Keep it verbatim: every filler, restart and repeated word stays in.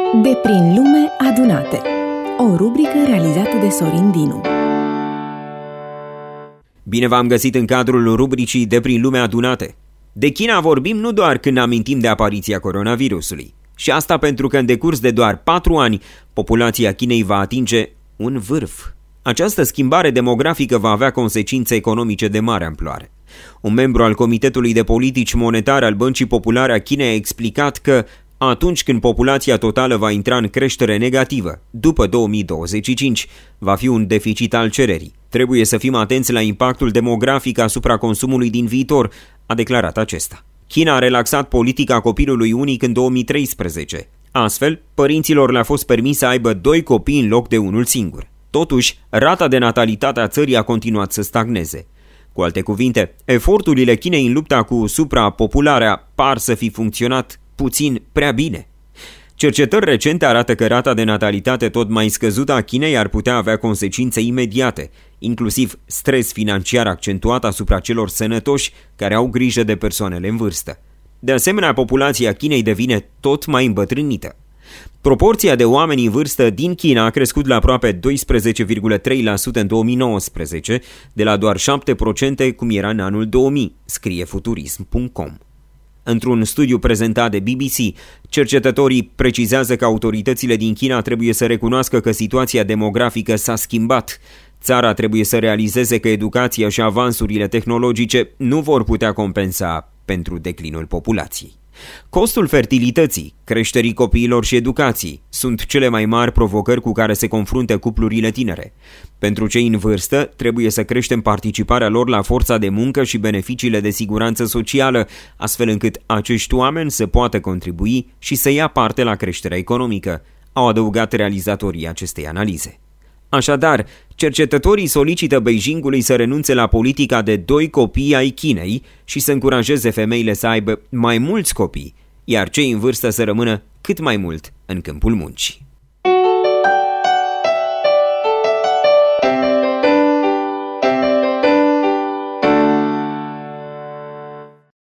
De prin lume adunate. O rubrică realizată de Sorin Dinu. Bine v-am găsit în cadrul rubricii De prin lume adunate. De China vorbim nu doar când amintim de apariția coronavirusului. Și asta pentru că în decurs de doar patru ani, populația Chinei va atinge un vârf. Această schimbare demografică va avea consecințe economice de mare amploare. Un membru al Comitetului de Politici Monetare al Băncii Populare a Chinei a explicat că atunci când populația totală va intra în creștere negativă, după două mii douăzeci și cinci, va fi un deficit al cererii. Trebuie să fim atenți la impactul demografic asupra consumului din viitor, a declarat acesta. China a relaxat politica copilului unic în două mii treisprezece. Astfel, părinților le-a fost permis să aibă doi copii în loc de unul singur. Totuși, rata de natalitate a țării a continuat să stagneze. Cu alte cuvinte, eforturile Chinei în lupta cu suprapopularea par să fi funcționat puțin prea bine. Cercetări recente arată că rata de natalitate tot mai scăzută a Chinei ar putea avea consecințe imediate, inclusiv stres financiar accentuat asupra celor sănătoși care au grijă de persoanele în vârstă. De asemenea, populația Chinei devine tot mai îmbătrânită. Proporția de oameni în vârstă din China a crescut la aproape doisprezece virgulă trei la sută în două mii nouăsprezece, de la doar șapte la sută cum era în anul două mii, scrie futurism punct com. Într-un studiu prezentat de B B C, cercetătorii precizează că autoritățile din China trebuie să recunoască că situația demografică s-a schimbat. Țara trebuie să realizeze că educația și avansurile tehnologice nu vor putea compensa pentru declinul populației. Costul fertilității, creșterii copiilor și educației sunt cele mai mari provocări cu care se confruntă cuplurile tinere. Pentru cei în vârstă, trebuie să creștem participarea lor la forța de muncă și beneficiile de siguranță socială, astfel încât acești oameni să poată contribui și să ia parte la creșterea economică, au adăugat realizatorii acestei analize. Așadar, cercetătorii solicită Beijingului să renunțe la politica de doi copii ai Chinei și să încurajeze femeile să aibă mai mulți copii, iar cei în vârstă să rămână cât mai mult în câmpul muncii.